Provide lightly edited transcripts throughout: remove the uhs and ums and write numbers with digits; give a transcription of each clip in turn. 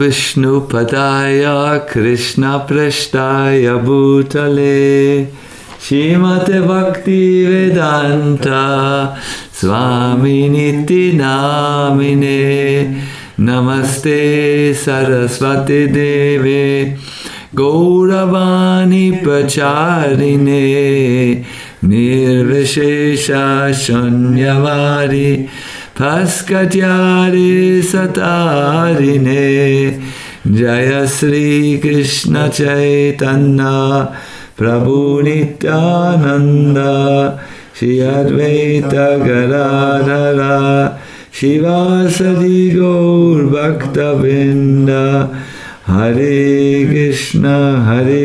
Vishnu Padaya Krishna Prashtaya Bhutale Shrimate Bhakti Vedanta Swaminiti Namine Namaste Saraswati Deve Gauravani Pacharine Nirvishesha Shanyavari Bhaskatyare Satarine Jaya Sri Krishna Chaitanya Prabhu Nityananda Shri Advaita Gadadhara Shivasadi Gaur Bhakta Vrinda Hare Krishna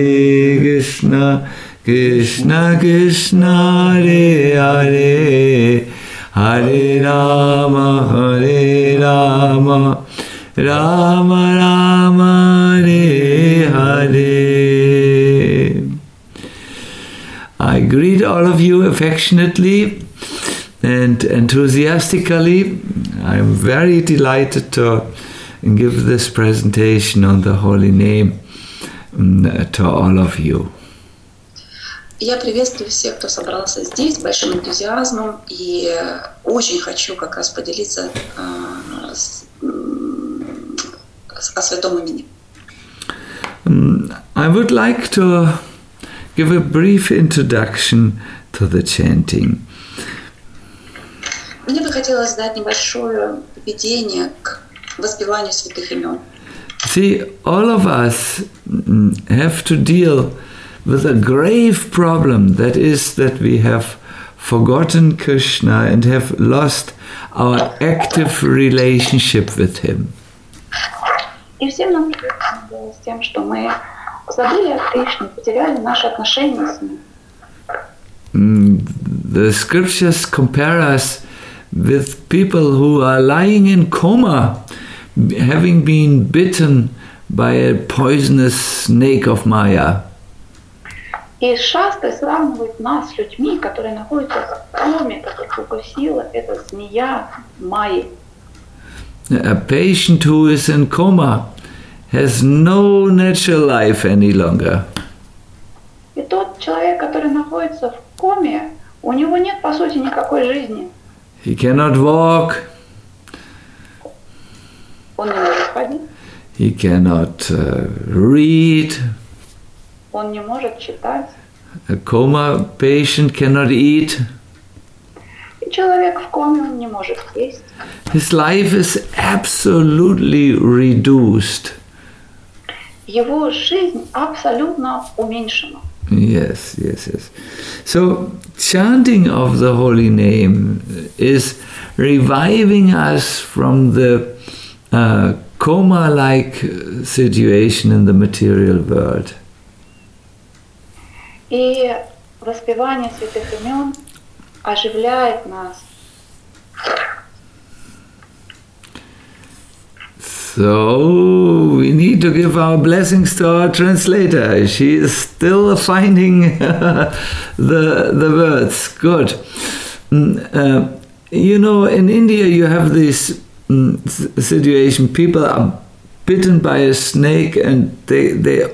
Krishna Krishna Hare Hare Hare Rama Rama Rama Hare Hare. I greet all of you affectionately and enthusiastically. I am very delighted to give this presentation on the Holy Name to all of you. Я приветствую всех, кто собрался здесь с большим энтузиазмом, и очень хочу как раз поделиться о святом имени. I would like to give a brief introduction to the chanting. Мне бы хотелось дать небольшое введение к воспеванию святых имен. See, all of us have to deal with a grave problem, that is that we have forgotten Krishna and have lost our active relationship with Him. И всем нам придется с тем, что мы забыли о Кришне, потеряли наши отношения с Ним. The scriptures compare us with people who are lying in coma, having been bitten by a poisonous snake of Maya. И Шастры сравнивают нас с людьми, которые находятся в коме, которых укусила эта змея Майи. A patient who is in coma has no natural life any longer. И тот человек, который находится в коме, у него нет, по сути, никакой жизни. He cannot walk. Он не может ходить. He cannot read. Он не может читать. A coma patient cannot eat. И человек в коме, он не может есть. His life is absolutely reduced. Его жизнь абсолютно уменьшена. Yes. So, chanting of the holy name is reviving us from the coma-like situation in the material world. И воспевание святых имен оживляет нас. So we need to give our blessings to our translator. She is still finding the words. Good. You know, in India you have this situation. People are bitten by a snake and they're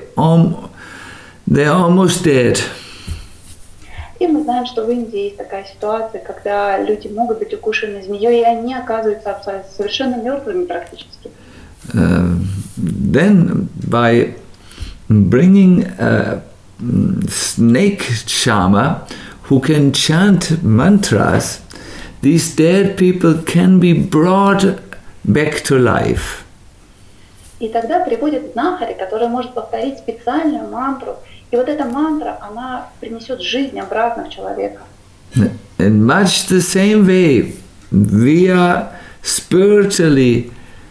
almost dead. И мы знаем, что в Индии есть такая ситуация, когда люди могут быть укушены змеей, и они оказываются совершенно мертвыми практически. Then by bringing a snake charmer who can chant mantras, these dead people can be brought back to life. И тогда приводит знахаря, который может повторить специальную мантру, и вот эта мантра, она принесет жизнь обратно в человека. In much the same way, we are spiritually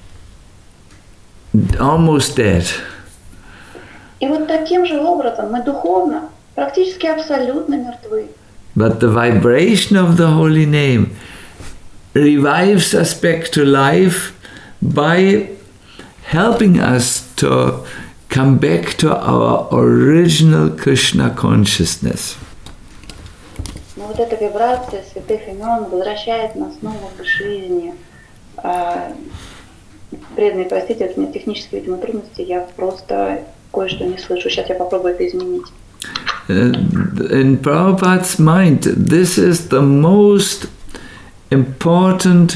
almost dead. И вот таким же образом мы духовно практически абсолютно мертвы. But the vibration of the holy name revives us back to life by helping us to come back to our original Krishna consciousness. Но вот эта вибрация святых имен возвращает нас снова к жизни, Преданные, простите, это у меня технические, видимо, трудности, я просто кое-что не слышу. Сейчас я попробую это изменить. In Prabhupada's mind, this is the most important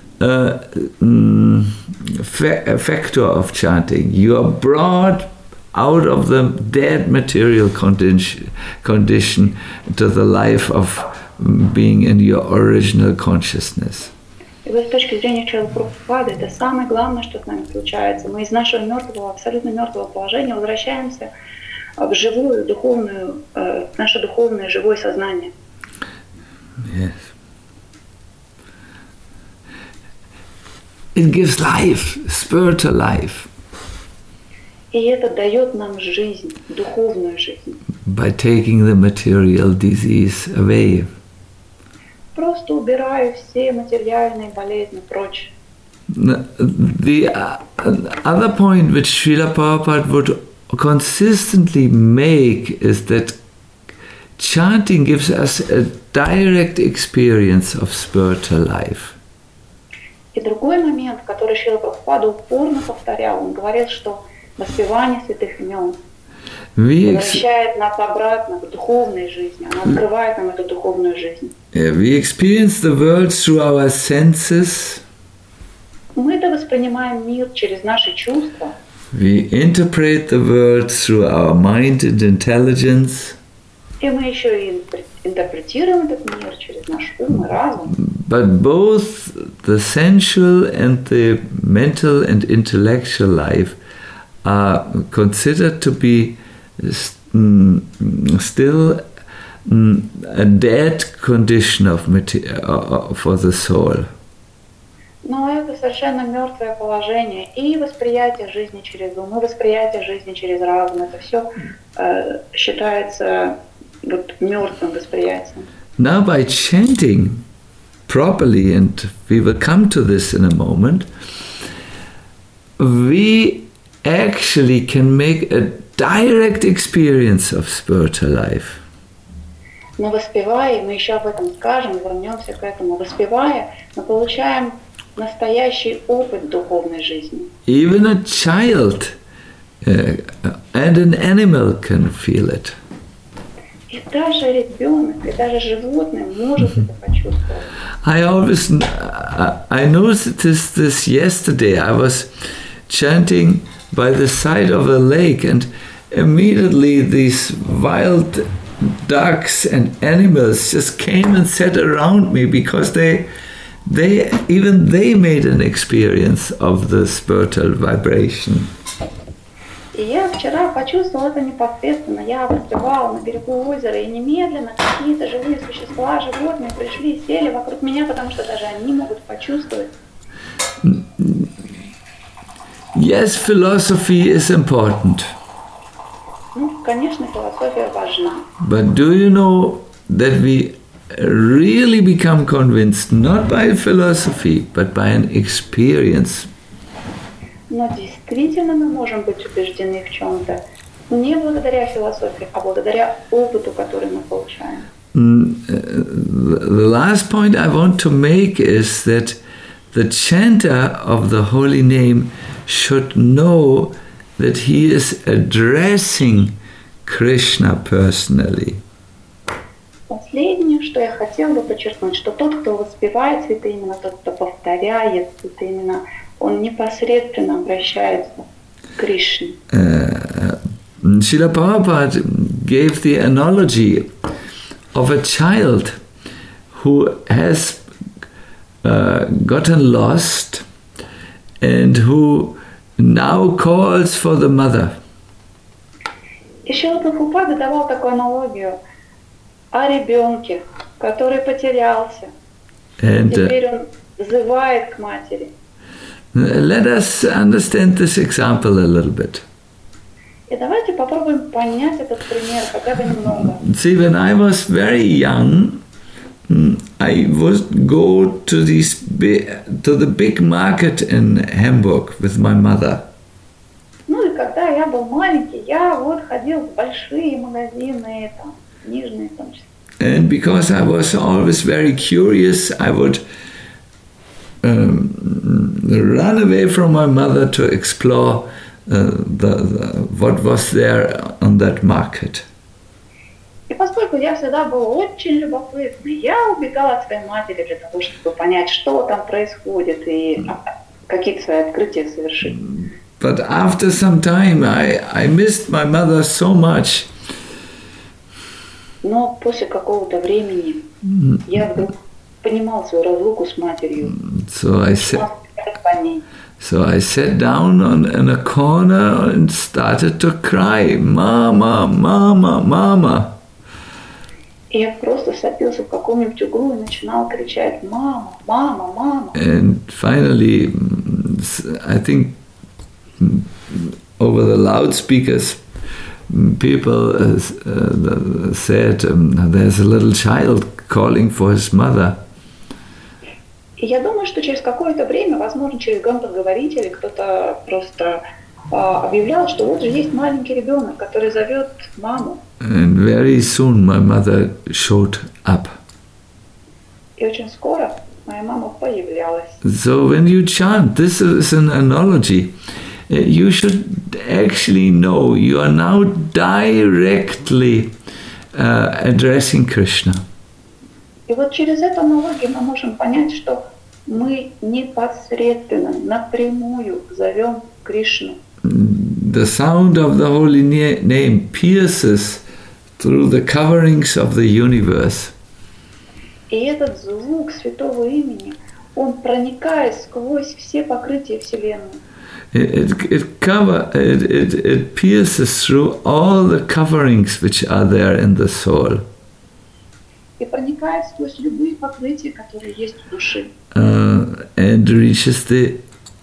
factor of chanting. You are brought out of the dead material condition to the life of being in your original consciousness. И вот с точки зрения Шрилы Прабхупады, это самое главное, что с нами случается. Мы из нашего мертвого, абсолютно мертвого положения возвращаемся в живую, духовную, наше духовное, живое сознание. Yes. It gives life, spiritual life. И это дает нам жизнь, духовную жизнь. By taking the material disease away. Просто убираю все материальные болезни прочь. The other point which Srila Prabhupada would consistently make is that chanting gives us a direct experience of spiritual life. И другой момент, который Шрила Прабхупада упорно повторял, он говорил, что воспевание святых имен возвращает нас обратно к духовной жизни, она открывает нам эту духовную жизнь. We experience the world through our senses. Мы это воспринимаем мир через наши чувства. We interpret the world through our mind and intelligence. И мы еще и интерпретируем этот мир через наш ум и разум. But both the sensual and the mental and intellectual life are considered to be still a dead condition of for the soul. Но это совершенно мертвое положение. И восприятие жизни через ум, и восприятие жизни через разум. Это все считается вот мертвым восприятием. Now by chanting properly, and we will come to this in a moment, we actually can make a direct experience of spiritual life. Но воспевая, мы еще об этом скажем, вернемся к этому, воспевая, мы получаем настоящий опыт духовной жизни. Even a child and an animal can feel it. И даже ребенок, и даже животное может это почувствовать. I noticed this yesterday. I was chanting by the side of a lake, and immediately these wild ducks and animals just came and sat around me because they made an experience of the spiritual vibration. И я вчера почувствовала это непосредственно. Я воспевала на берегу озера, и немедленно какие-то живые существа, животные пришли и сели вокруг меня, потому что даже они могут почувствовать. Yes, philosophy is important. Ну, конечно, философия важна. But do you know that we really become convinced not by philosophy, but by an experience? Но действительно мы можем быть убеждены в чем-то не благодаря философии, а благодаря опыту, который мы получаем. The last point I want to make is that the chanter of the holy name should know that he is addressing Krishna personally. Последнее, что я хотела бы подчеркнуть, что тот, кто воспевает святые имена, тот, кто повторяет святые имена, он непосредственно обращается к Кришне. Srila Prabhupada gave the analogy of a child who has gotten lost and who now calls for the mother. И Шрила Прабхупада давал такую аналогию о ребенке, который потерялся. Теперь он взывает к матери. Let us understand this example a little bit. И давайте попробуем понять этот пример хотя бы немного. See, when I was very young, I would go to the big market in Hamburg with my mother. Ну и когда я был маленький, я вот ходил в большие магазины, там, книжные в том числе. And because I was always very curious, I would run away from my mother to explore what was there on that market. И поскольку я всегда был очень любопытный, я убегала от своей матери для того, чтобы понять, что там происходит и какие-то свои открытия совершить. But after some time, I missed my mother so much. Но после какого-то времени я вдруг понимал свою разлуку с матерью. So I sat down in a corner and started to cry, "Mama, Mama, Mama." И я просто садился в каком-нибудь углу и начинал кричать: "Мама, мама, мама." And finally, I think over the loudspeakers, people said, "There's a little child calling for his mother." И я думаю, что через какое-то время, возможно, через громкоговорители кто-то просто объявлял, что вот же есть маленький ребенок, который зовет маму. And very soon my mother showed up. И очень скоро моя мама появлялась. So when you chant, this is an analogy. You should actually know you are now directly addressing Krishna. И вот через эту аналогию мы можем понять, что мы непосредственно, напрямую зовем Кришну. The sound of the holy name pierces through the coverings of the universe. И этот звук святого имени, он проникает сквозь все покрытия Вселенной. It pierces through all the coverings which are there in the soul. И проникает сквозь любые покрытия, которые есть в душе. And reaches the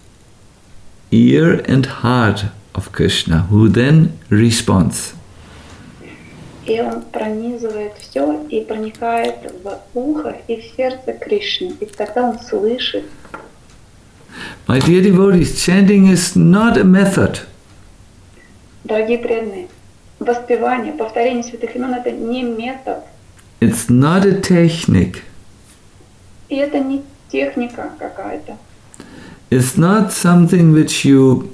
ear and heart of Krishna, who then responds. И он пронизывает все и проникает в ухо и в сердце Кришны. И тогда он слышит. My dear devotees, chanting is not a method. Дорогие преданные, воспевание, повторение святых имен — это не метод. It's not a technique. И это не техника какая-то. It's not something which you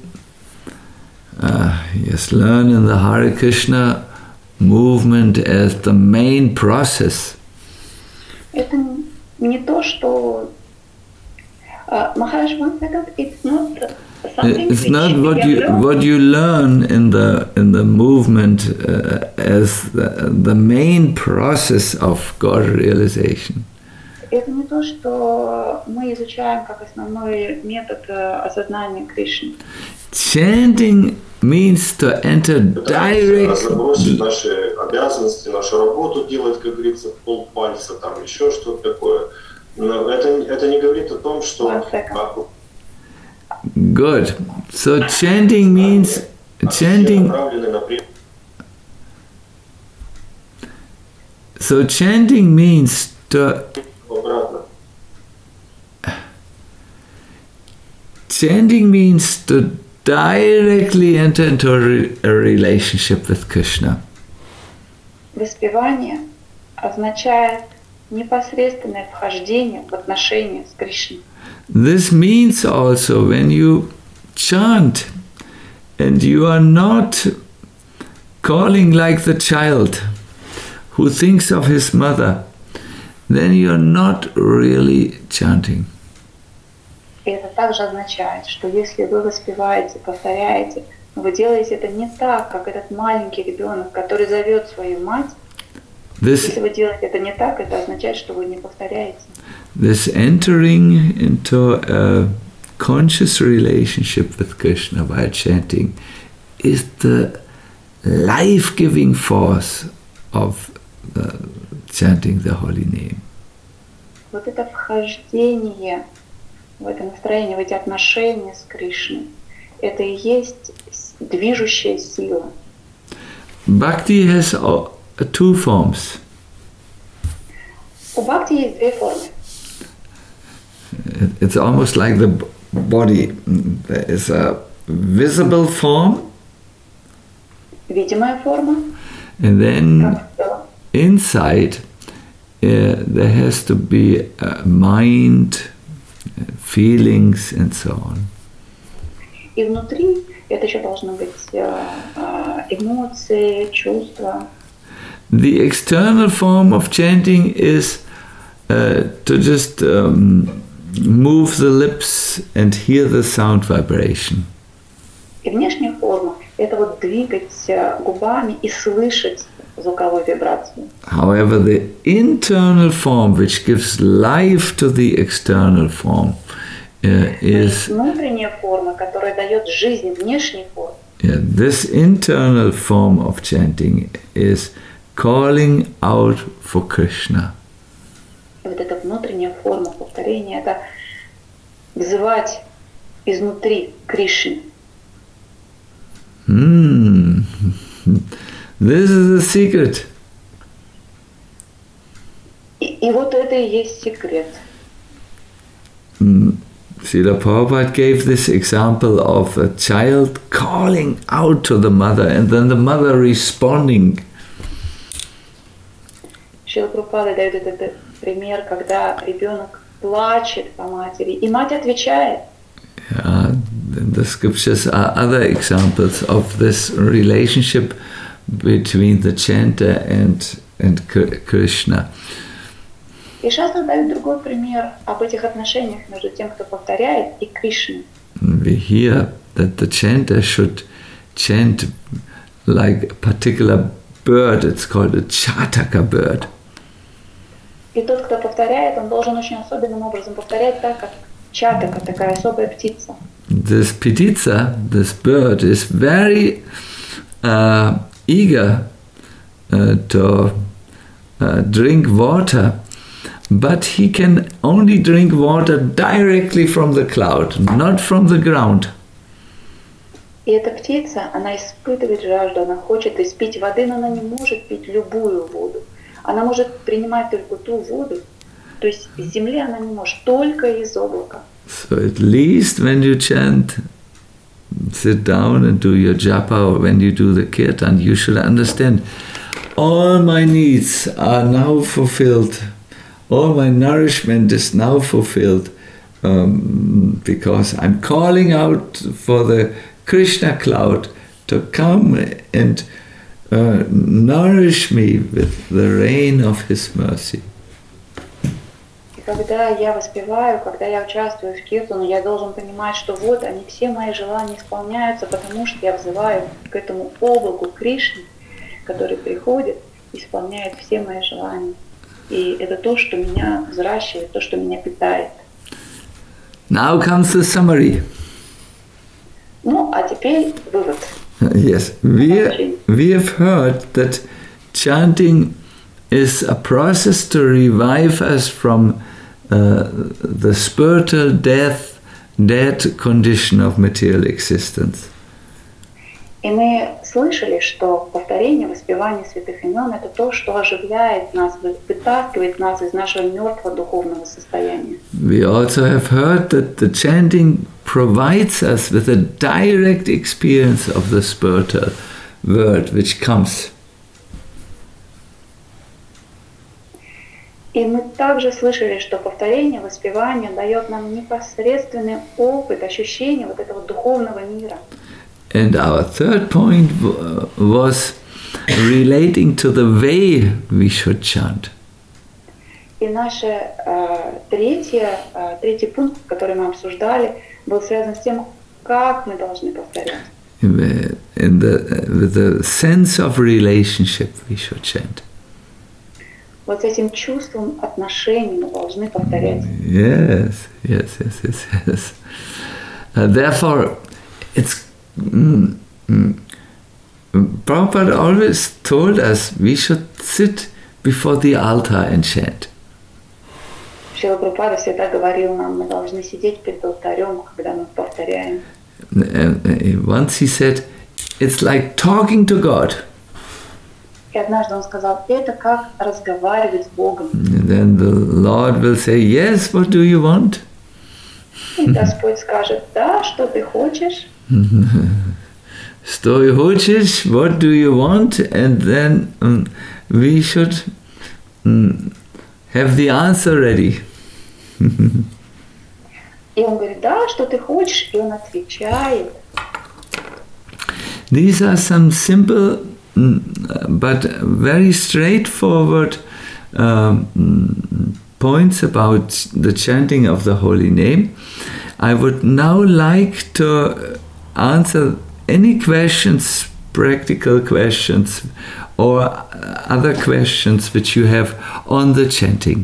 learn in the Hare Krishna movement as the main process. Это не то, что Maharaj, one second, it's not something. It's not what you learn in the movement as the main process of God realization. Это не то, что мы изучаем как основной метод осознания Кришны. Chanting means to enter direct. Забросить наши обязанности, нашу работу делать, как говорится, полпальца, там еще что-то такое. Но это не говорит о том, что. Good. So chanting means chanting. So chanting means to. Chanting means to directly enter into a relationship with Krishna. Воспевание означает непосредственное вхождение в отношения с Кришной. This means also when you chant and you are not calling like the child who thinks of his mother, then you are not really chanting. И это также означает, что если вы воспеваете, повторяете, вы делаете это не так, как этот маленький ребенок, который зовет свою мать. Если вы делаете это не так, это означает, что вы не повторяете. This entering into a conscious relationship with Krishna while chanting is the life-giving force of chanting the holy name. Вот это вхождение в это настроение, в эти отношения с Кришной, это и есть движущая сила. Bhakti has two forms. У бхакти есть две формы. It's almost like the body. There is a visible form. Видимая форма. And then inside there has to be a mind, feelings and so on. И внутри это еще должны быть эмоции, чувства. The external form of chanting is to just move the lips and hear the sound vibration. И внешняя форма – это вот двигать губами и слышать звуковую вибрацию. However, the internal form, which gives life to the external form, is внутренняя форма, которая дает жизнь внешней форме. This internal form of chanting is calling out for Krishna. Вот эта внутренняя форма повторения – это взывать изнутри Кришне. This is the secret. И вот это и есть секрет. Srila Prabhupada gave this example of a child calling out to the mother and then the mother responding. Шрила Прабхупада дает этот пример, когда ребенок плачет по матери, и мать отвечает. In the scriptures are other examples of this relationship between the chanter and Krishna. И Шастра дает другой пример об этих отношениях между тем, кто повторяет, и Кришной. We hear that the chanter should chant like a particular bird. It's called a Chataka bird. И тот, кто повторяет, он должен очень особенным образом повторять так, как Чатака, такая особая птица. This pititsa, this bird, is very eager to drink water, but he can only drink water directly from the cloud, not from the ground. И эта птица, она испытывает жажду, она хочет испить воды, но она не может пить любую воду. Она может принимать только ту воду, то есть с земли она не может, только из облака. So at least when you chant, sit down and do your japa, or when you do the kirtan, you should understand all my needs are now fulfilled. All my nourishment is now fulfilled because I'm calling out for the Krishna cloud to come and nourish me with the rain of His mercy. Когда я воспеваю, когда я участвую в киртану, я должен понимать, что вот они, все мои желания исполняются, потому что я взываю к этому облаку Кришны, который приходит, исполняет все мои желания. И это то, что меня взращивает, то, что меня питает. Now comes the summary. Ну, а теперь вывод. Yes, we have heard that chanting is a process to revive us from the spiritual dead condition of material existence. И мы слышали, что повторение, воспевание святых имен – это то, что оживляет нас, вытаскивает нас из нашего мертвого духовного состояния. We also have heard that the chanting provides us with a direct experience of the spiritual world which comes. И мы также слышали, что повторение, воспевание дает нам непосредственный опыт, ощущение вот этого духовного мира. And our third point was relating to the way we should chant. И наш третий пункт, который мы обсуждали, был связан с тем, как мы должны повторять. With the sense of relationship we should chant. Вот с этим чувством отношений мы должны повторять. Yes. Therefore, it's Prabhupada always told us we should sit before the altar and chant. Шрила Прабхупада всегда говорил нам, мы должны сидеть перед алтарем, когда мы повторяем. Once he said, it's like talking to God. И однажды он сказал, это как разговаривать с Богом. And then the Lord will say, yes, what do you want? И Господь скажет, да, что ты хочешь? Что ты хочешь? What do you want? And then we should have the answer ready. И он говорит, да, что ты хочешь? И он отвечает. These are some simple but very straightforward points about the chanting of the holy name. I would now like to answer any questions, practical questions, or other questions which you have on the chanting.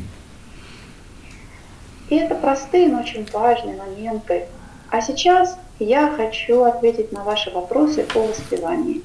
И это простые, но очень важные моменты. А сейчас я хочу ответить на ваши вопросы по воспеванию.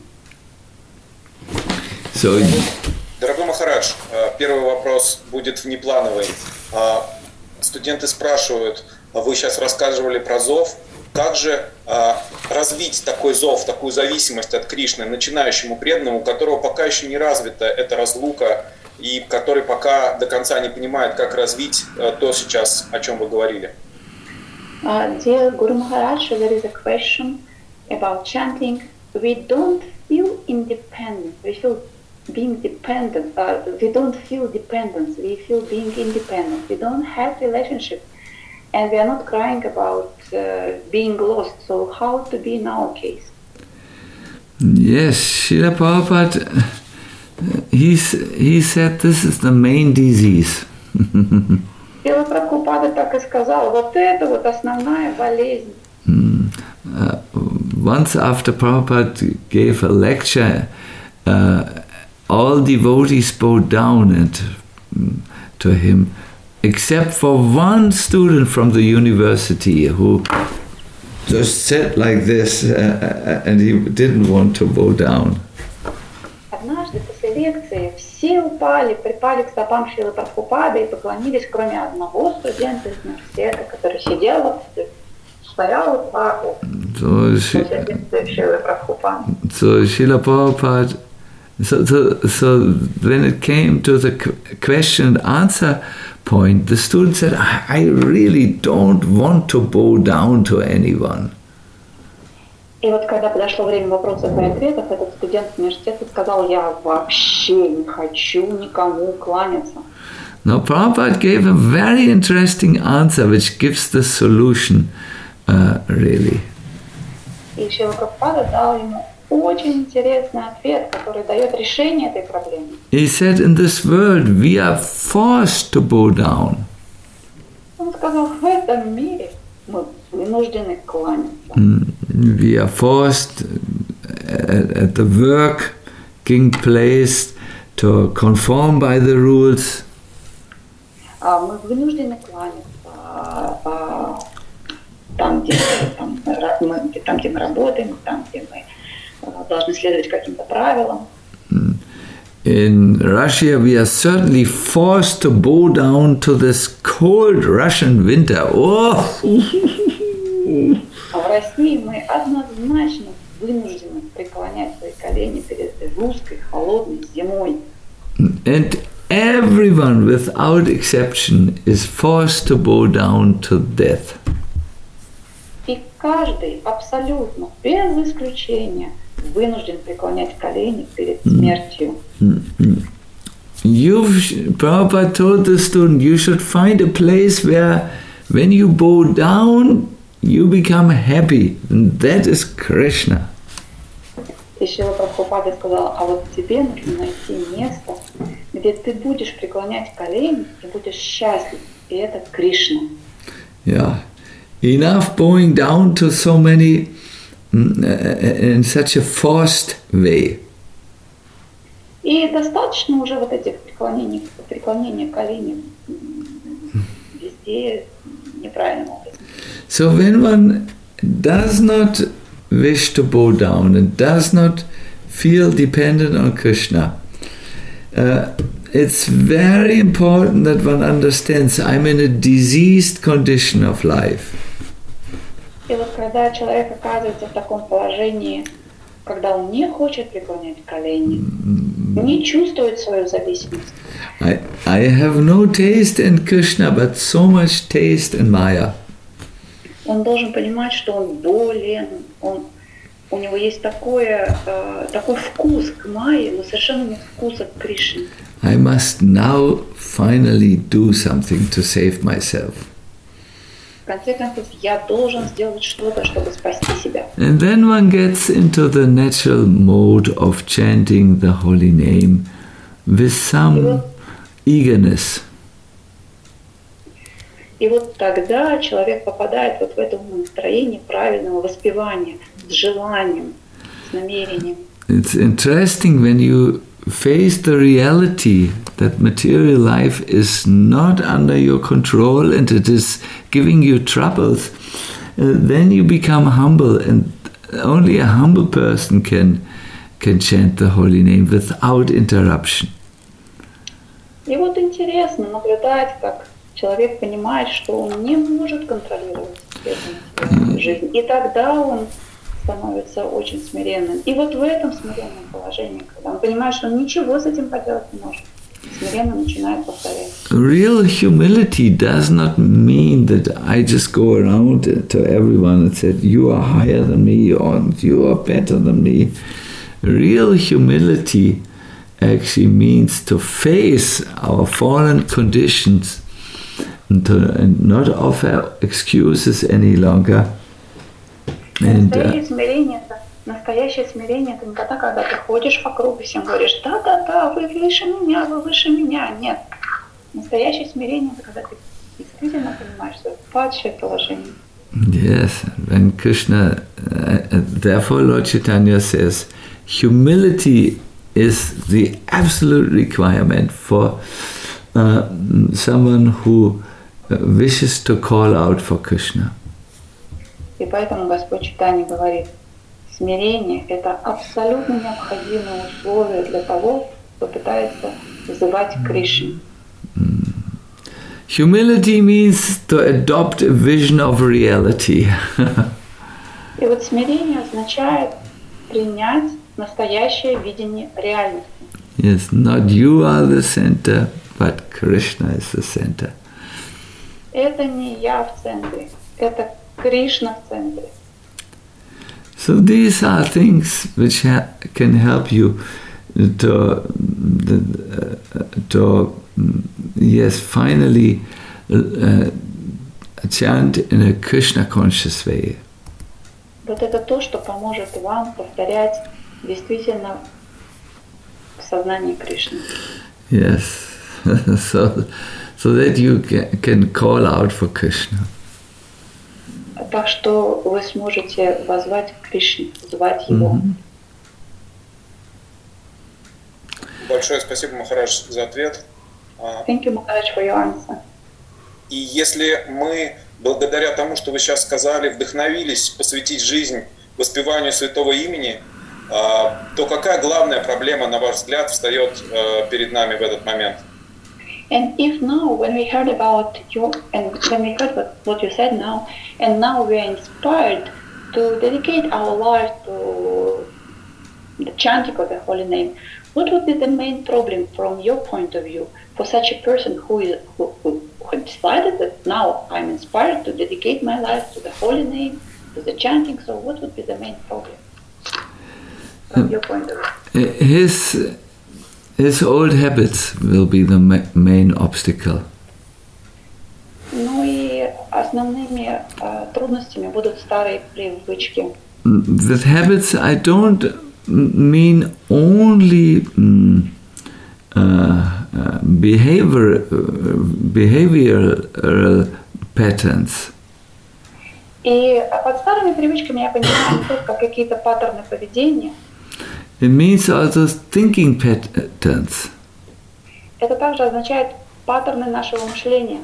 Дорогой Махарадж, первый вопрос будет внеплановый. Студенты спрашивают, вы сейчас рассказывали про зов, как же развить такой зов, такую зависимость от Кришны начинающему преданному, у которого пока еще не развита эта разлука, и который пока до конца не понимает, как развить то сейчас, о чем вы говорили? Dear Guru Maharaj, there is a question about chanting. We don't feel independent. We feel being dependent. We don't feel dependence. We feel being independent. We don't have relationship, and we are not crying about being lost. So how to be in our case? Yes, Srila Prabhupada, he said this is the main disease. Шрила Прабхупада так и сказал, вот это вот основная болезнь. Once after Prabhupada gave a lecture, all devotees bowed down to him, except for one student from the university who just sat like this and he didn't want to bow down. Однажды после лекции все припали к стопам Шрилы Прабхупады и поклонились, кроме одного студента из университета, который сидел, стоял и плакал. So Srila Prabhupada, so when it came to the question and answer point, the student said, I really don't want to bow down to anyone. И вот когда подошло время вопросов и ответов, этот студент университета сказал, я вообще не хочу никому кланяться. Now Prabhupada gave a very interesting answer which gives the solution, really. И Шрила Прабхупада дал ему очень интересный ответ, который дает решение этой проблемы. He said, in this world we are forced to bow down. Он сказал, в этом мире мы вынуждены кланяться. We are forced at the working place to conform by the rules. Мы вынуждены кланяться там, где мы работаем, там, где мы должны следовать каким-то правилам. In Russia, we are certainly forced to bow down to this cold Russian winter. Oh! А в России мы однозначно вынуждены преклонять свои колени перед русской холодной зимой. And everyone, without exception, is forced to bow down to death. И каждый абсолютно, без исключения, вынужден преклонять колени перед смертью. Prabhupada told the student, you should find a place where, when you bow down, you become happy. And that is Krishna. И Шрила Прабхупада сказал, а вот тебе нужно найти место, где ты будешь преклонять колени и будешь счастлив. И это Кришна. Yeah. Enough bowing down to so many in such a forced way. И достаточно уже вот этих преклонения коленей везде неправильным образом. So when one does not wish to bow down and does not feel dependent on Krishna, it's very important that one understands I'm in a diseased condition of life. И вот когда человек оказывается в таком положении, когда он не хочет преклонять колени, не чувствует свою зависимость. I have no taste in Krishna, but so much taste in Maya. Он должен понимать, что он болен, у него есть такой вкус к Майе, но совершенно нет вкуса к Кришне. I must now finally do something to save myself. конце концов, я должен сделать что-то, чтобы спасти себя. And then one gets into the natural mode of chanting the holy name with some eagerness. И вот тогда человек попадает вот в это настроение правильного воспевания, с желанием, с намерением. It's interesting when you face the reality that material life is not under your control and it is giving you troubles, then you become humble, and only a humble person can chant the holy name without interruption. И вот интересно наблюдать, как человек понимает, что он не может контролировать эту жизнь. И тогда он становится очень смиренным. И вот в этом смиренном положении, когда он понимает, что он ничего с этим поделать не может, смиренно начинает повторять. Real humility does not mean that I just go around to everyone and say, you are higher than me or you are better than me. Real humility actually means to face our fallen conditions and not offer excuses any longer. Настоящее смирение это не когда ты ходишь по кругу и всем говоришь, да, вы выше меня. Нет. Настоящее смирение это когда ты действительно понимаешь свое падшее положение. Yes, when Krishna, therefore Lord Chaitanya says, humility is the absolute requirement for someone who wishes to call out for Krishna. И поэтому Господь Чайтанья говорит, смирение – это абсолютно необходимое условие для того, кто пытается вызывать Кришну. Humility means to adopt a vision of reality. И вот смирение означает принять настоящее видение реальности. Yes, not you are the center, but Krishna is the center. Это не я в центре, это Кришна в центре. So these are things which can help you to yes, finally chant in a Krishna conscious way. Вот это то, что поможет вам повторять действительно в сознании Кришны. Yes, so that you can call out for Krishna. Так что вы сможете воззвать к Кришне, звать его. Большое спасибо, Махарадж, за ответ. Thank you, Maharaj, for your answer. И если мы, благодаря тому, что вы сейчас сказали, вдохновились посвятить жизнь воспеванию святого имени, то какая главная проблема, на ваш взгляд, встает перед нами в этот момент? And if now, when we heard about you, and when we heard what you said now, and now we are inspired to dedicate our life to the chanting of the holy name, what would be the main problem from your point of view for such a person who decided that now I'm inspired to dedicate my life to the holy name, to the chanting? So what would be the main problem from your point of view? His old habits will be the main obstacle. Ну и основными трудностями будут старые привычки. With habits, I don't mean only behavioral patterns. И под старыми привычками я понимаю не только какие-то паттерны поведения. It means also thinking patterns. Это также означает паттерны нашего мышления.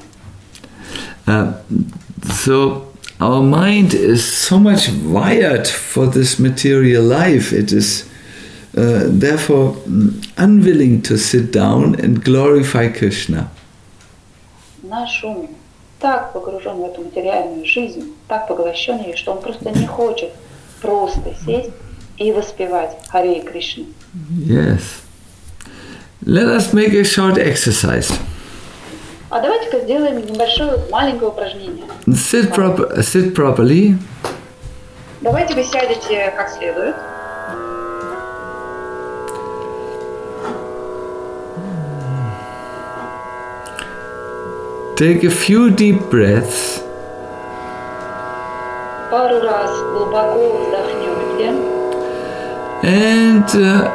So our mind is so much wired for this material life. It is therefore unwilling to sit down and glorify Krishna. Наш ум так погружен в эту материальную жизнь, так поглощен ей, что он просто не хочет просто сесть и воспевать Харе Кришна. Yes. Let us make a short exercise. А давайте-ка сделаем небольшое маленькое упражнение. Sit properly. Давайте вы сядете как следует. Take a few deep breaths. пару раз глубоко вздохнете. And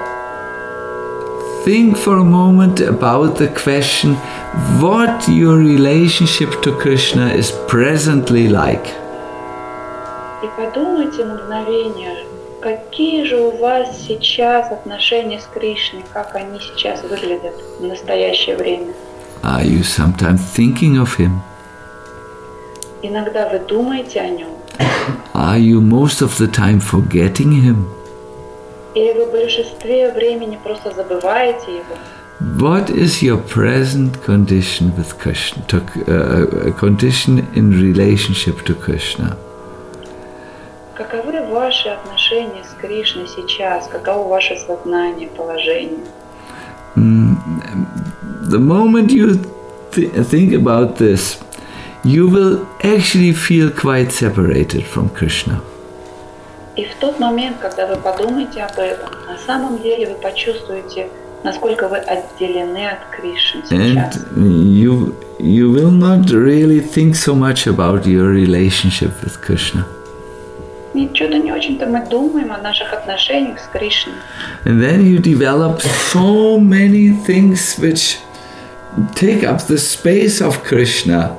think for a moment about the question what your relationship to Krishna is presently like. И подумайте на мгновение, какие же у вас сейчас отношения с Кришной, как они сейчас выглядят в настоящее время. Are you sometimes thinking of him? Иногда вы думаете о нем. Are you most of the time forgetting him? Или вы в большинстве времени просто забываете его? What is your present condition with Krishna? Condition in relationship to Krishna? Каковы ваши отношения с Кришной сейчас? Каково ваше сознание, положение? The moment you think about this, you will actually feel quite separated from Krishna. И в тот момент, когда вы подумаете об этом, на самом деле вы почувствуете, насколько вы отделены от Кришны сейчас. And you will not really think so much about your relationship with Krishna. И что-то не очень-то мы думаем о наших отношениях с Кришной. And then you develop so many things which take up the space of Krishna.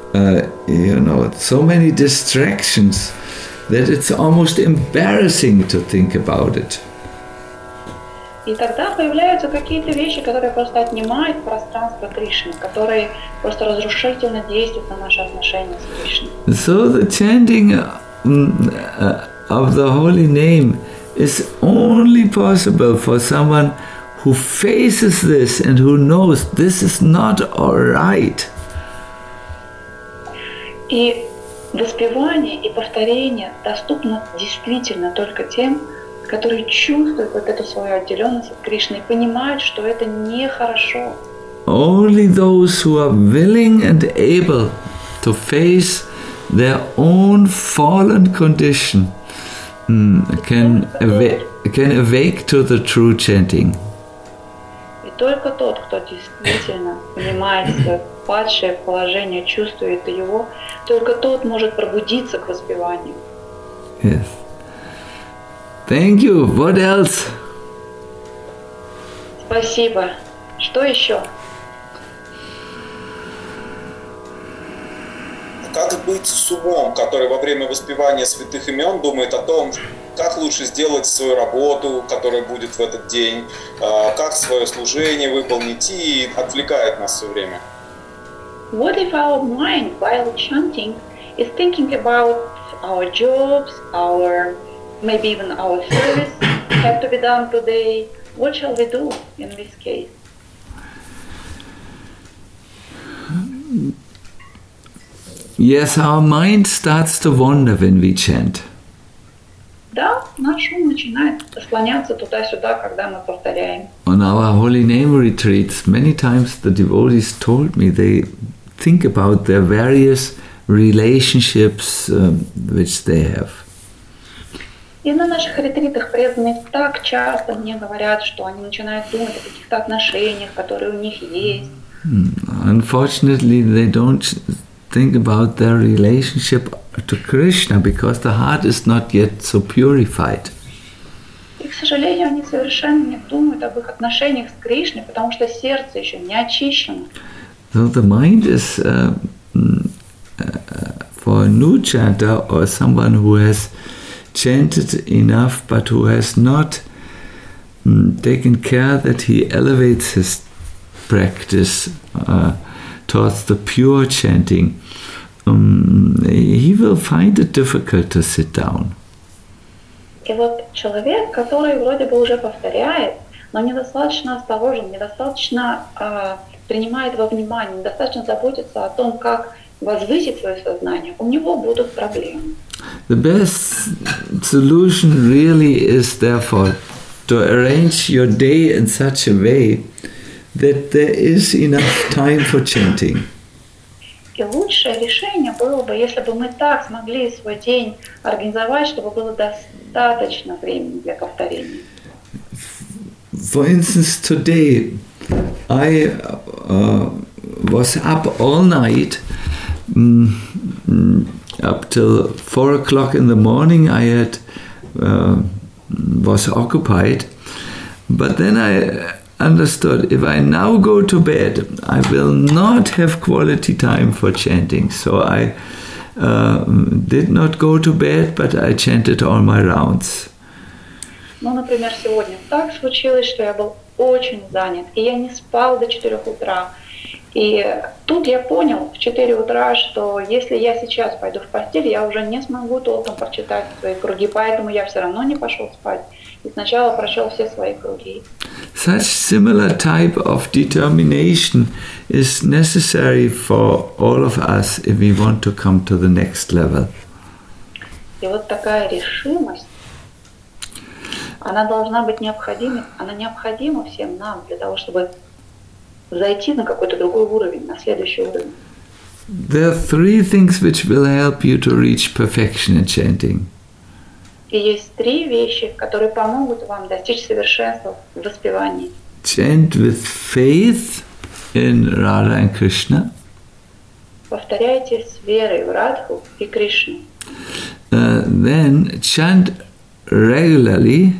So many distractions that it's almost embarrassing to think about it. И тогда появляются какие-то вещи, которые просто отнимают пространство Кришны, которые просто разрушительно действуют на наши отношения с Кришной. So the chanting of the holy name is only possible for someone who faces this and who knows this is not all right. И воспевание и повторение доступно действительно только тем, которые чувствуют вот эту свою отделенность от Кришны и понимают, что это нехорошо. Only those who are willing and able to face their own fallen condition can awake to the true chanting. И только тот, кто действительно понимает свое падшее положение, чувствует его, только тот может пробудиться к воспеванию. Yes. Thank you. What else? Спасибо. Что еще? Как быть с умом, который во время воспевания святых имен думает о том, как лучше сделать свою работу, которая будет в этот день, как свое служение выполнить, и отвлекает нас все время? What if our mind, while chanting, is thinking about our jobs, maybe even our service have to be done today? What shall we do in this case? Yes, our mind starts to wander when we chant. Да, наш ум начинает склоняться туда-сюда, когда мы повторяем. On our holy name retreats, many times the devotees told me they think about their various relationships which they have. И на наших ретритах преданные так часто мне говорят, что они начинают думать о каких-то отношениях, которые у них есть. Unfortunately, they don't think about their relationship to Krishna because the heart is not yet so purified. И, к сожалению, они совершенно не думают об их отношениях с Кришной, потому что сердце еще не очищено. So the mind is for a new chanter or someone who has chanted enough but who has not taken care that he elevates his practice towards the pure chanting, he will find it difficult to sit down. И вот человек, который вроде бы уже повторяет, но недостаточно осторожен, недостаточно принимает во внимание, недостаточно заботится о том, как возвысить свое сознание, у него будут проблемы. The best solution really is therefore to arrange your day in such a way that there is enough time for chanting. И лучшее решение было бы, если бы мы так смогли свой день организовать, чтобы было достаточно времени для повторения. For instance, today I was up all night up till 4 o'clock in the morning I was occupied. But then I understood, if I now go to bed, I will not have quality time for chanting. So I did not go to bed, but I chanted all my rounds. Ну, например, сегодня так случилось, что я был очень занят, и я не спал до 4 утра. И тут я понял в 4 утра, что если я сейчас пойду в постель, я уже не смогу толком прочитать свои круги, поэтому я все равно не пошел спать. И сначала прочел все свои круги. Such similar type of determination is necessary for all of us if we want to come to the next level. И вот такая решимость, она должна быть необходима, она необходима всем нам для того, чтобы зайти на какой-то другой уровень, на следующий уровень. There are 3 things which will help you to reach perfection in chanting. И есть 3 вещи, которые помогут вам достичь совершенства в воспевании. Chant with faith in Radha and Krishna. Повторяйте с верой в Радху и Кришну. Then chant regularly.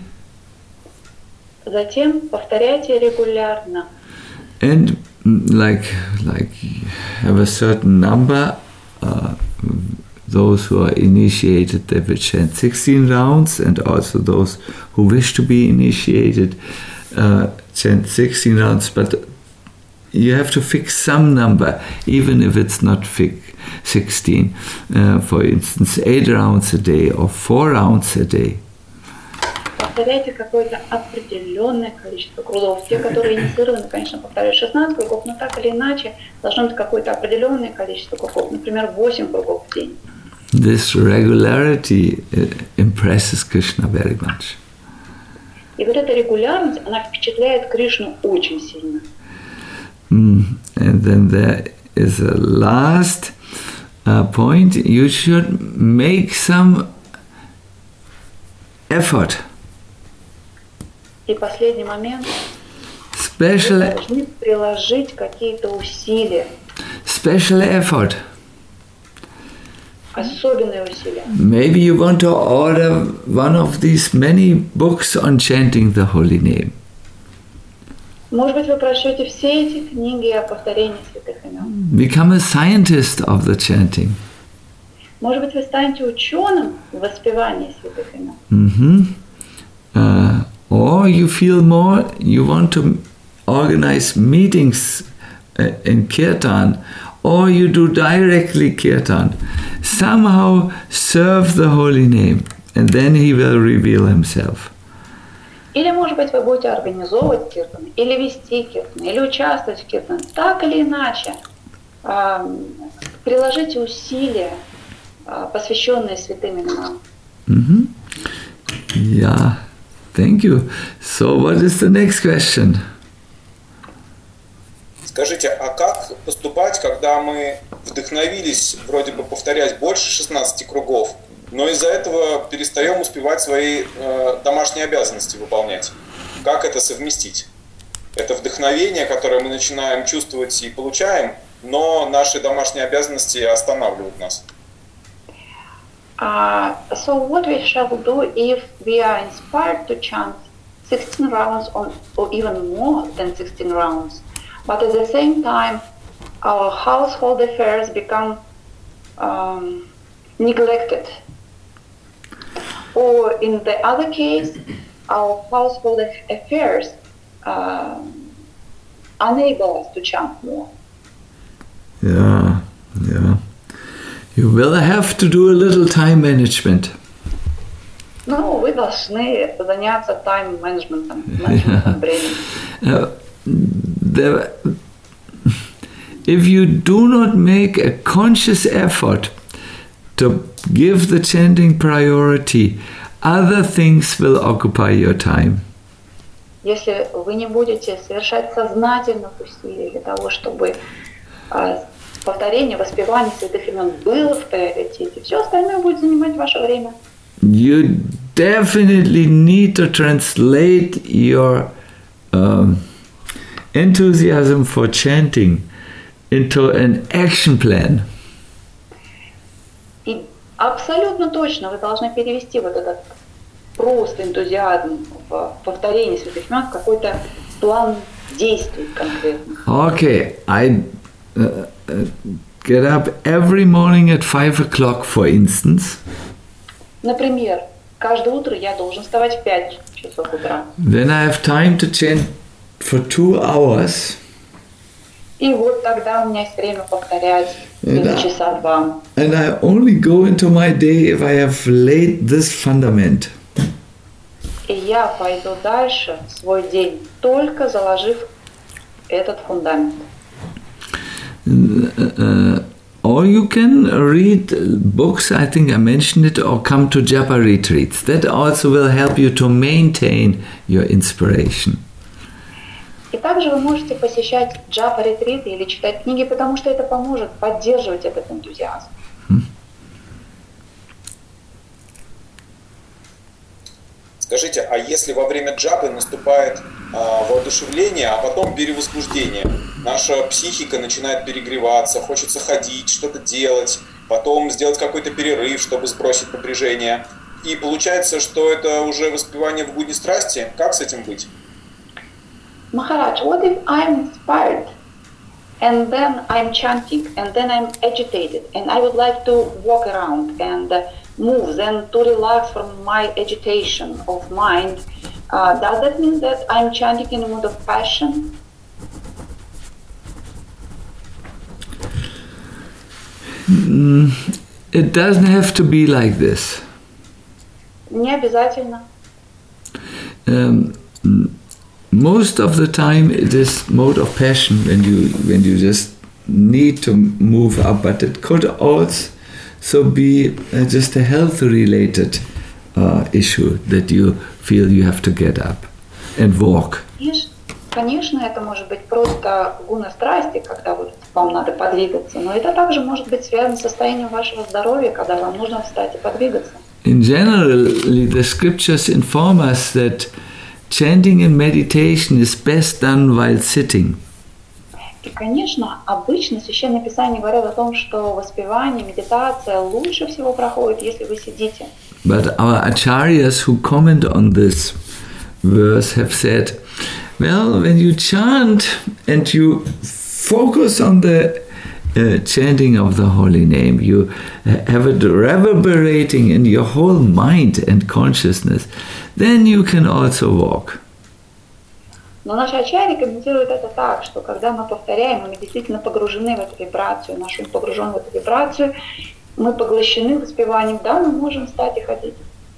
Затем повторяйте регулярно. And like have a certain number. Those who are initiated, they will chant 16 rounds, and also those who wish to be initiated chant 16 rounds. But you have to fix some number, even if it's not 16. For instance, 8 rounds a day or 4 rounds a day. Повторяйте какое-то определенное количество кругов. Те, которые инициированы, конечно, повторяют 16 кругов, но так или иначе должно быть какое-то определенное количество кругов, например, 8 кругов в день. This regularity impresses Krishna very much. И вот эта регулярность, она впечатляет Кришну очень сильно. And then there is a last point. You should make some effort. И последний момент. Special. Вы должны приложить какие-то усилия. Special effort. Особенные усилия. Maybe you want to order one of these many books on chanting the holy name. Может быть, вы прочтете все эти книги о повторении святых имен. Become a scientist of the chanting. Может быть, вы станете ученым в воспевании святых имен. Or you feel more, you want to organize meetings in Kirtan, or you do directly Kirtan. Somehow serve the holy name, and then he will reveal himself. Или, может быть, вы будете организовывать киртан, или вести киртан, или участвовать в киртан. Так или иначе, приложите усилия, посвященные святым именам. Yeah, thank you. So, what is the next question? Скажите, а как поступать, когда мы вдохновились вроде бы повторять больше 16 кругов, но из-за этого перестаем успевать свои домашние обязанности выполнять? Как это совместить? Это вдохновение, которое мы начинаем чувствовать и получаем, но наши домашние обязанности останавливают нас. So what we shall do if we are inspired to chant 16 rounds or even more than 16 rounds, but at the same time our household affairs become neglected? Or in the other case, our household affairs enable us to chant more. Yeah. You will have to do a little time management. Ну, вы должны заняться тайм-менеджментом, времени. If you do not make a conscious effort to give the chanting priority, other things will occupy your time. Если вы не будете совершать сознательных усилий для того, чтобы повторение, воспевание святых имен было в приоритете, все остальное будет занимать ваше время. You definitely need to translate your enthusiasm for chanting into an action plan. И Абсолютно точно. Вы должны перевести вот этот просто энтузиазм в повторении святых имен в какой-то план действий конкретно. Okay, I get up every morning at 5 o'clock, for instance. Например, каждое утро я должен вставать в 5 часов утра. Then I have time to chant for 2 hours. И вот тогда у меня есть время повторять часа 2. And I only go into my day if I have laid this fundament. И я пойду дальше в свой день, только заложив этот фундамент. Or you can read books, I think I mentioned it, or come to Japa retreats. That also will help you to maintain your inspiration. И также вы можете посещать джапа-ретриты или читать книги, потому что это поможет поддерживать этот энтузиазм. Скажите, а если во время джапы наступает воодушевление, а потом перевозбуждение, наша психика начинает перегреваться, хочется ходить, что-то делать, потом сделать какой-то перерыв, чтобы сбросить напряжение, и получается, что это уже воспевание в гуне страсти? Как с этим быть? Maharaj, what if I'm inspired and then I'm chanting and then I'm agitated and I would like to walk around and move, then to relax from my agitation of mind? Does that mean that I'm chanting in a mood of passion? It doesn't have to be like this. Не обязательно. Most of the time it is mode of passion when you just need to move up, but it could also be just a health related issue that you feel you have to get up and walk. Конечно, это может быть просто гуна страсти, когда вам надо подвигаться, но это также может быть связано с состоянием вашего здоровья, когда вам нужно встать и подвигаться. In general, the scriptures inform us that chanting and meditation is best done while sitting. И, конечно, обычно Священное Писание говорит о том, что воспевание, медитация лучше всего проходит, если вы сидите. But our acharyas who comment on this verse have said, well, when you chant and you focus on the chanting of the holy name, you have it reverberating in your whole mind and consciousness, then you can also walk. Но наши ачарьи комментируют это так, что когда мы повторяем, мы действительно погружены в эту вибрацию, наш ум погружен в эту вибрацию, мы поглощены воспеванием, да, мы можем встать и ходить.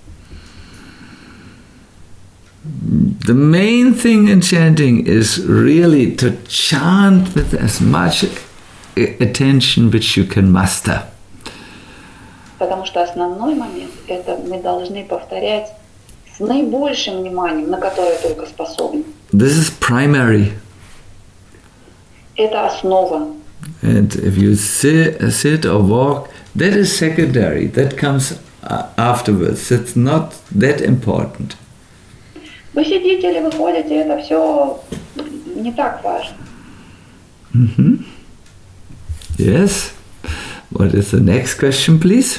The main thing in chanting is really to chant with as much attention which you can master. Потому что основной момент – это мы должны повторять с наибольшим вниманием, на которое только способны. This is primary. Это основа. And if you sit or walk, that is secondary. That comes afterwards. It's not that important. Вы сидите или вы ходите, это все не так важно. Mm-hmm. Yes. What is the next question, please?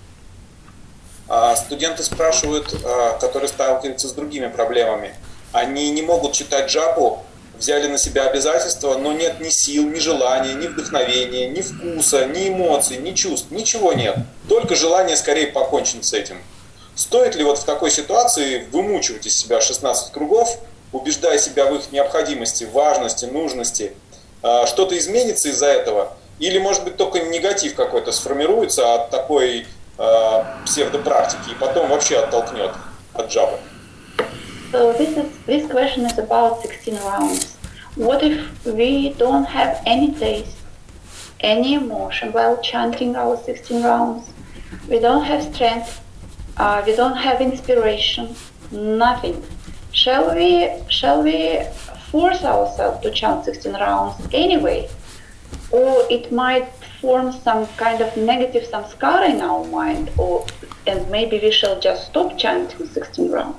Студенты спрашивают, которые сталкиваются с другими проблемами. Они не могут читать джапу, взяли на себя обязательства, но нет ни сил, ни желания, ни вдохновения, ни вкуса, ни эмоций, ни чувств, ничего нет. Только желание скорее покончить с этим. Стоит ли вот в такой ситуации вымучивать из себя 16 кругов, убеждая себя в их необходимости, важности, нужности? Что-то изменится из-за этого? Или, может быть, только негатив какой-то сформируется от такой псевдопрактики и потом вообще оттолкнет от джапы? So this question is about 16 rounds. What if we don't have any taste, any emotion while chanting our 16 rounds? We don't have strength, we don't have inspiration, nothing. Shall we force ourselves to chant 16 rounds anyway? Or it might form some kind of negative samskara in our mind, and maybe we shall just stop chanting 16 rounds.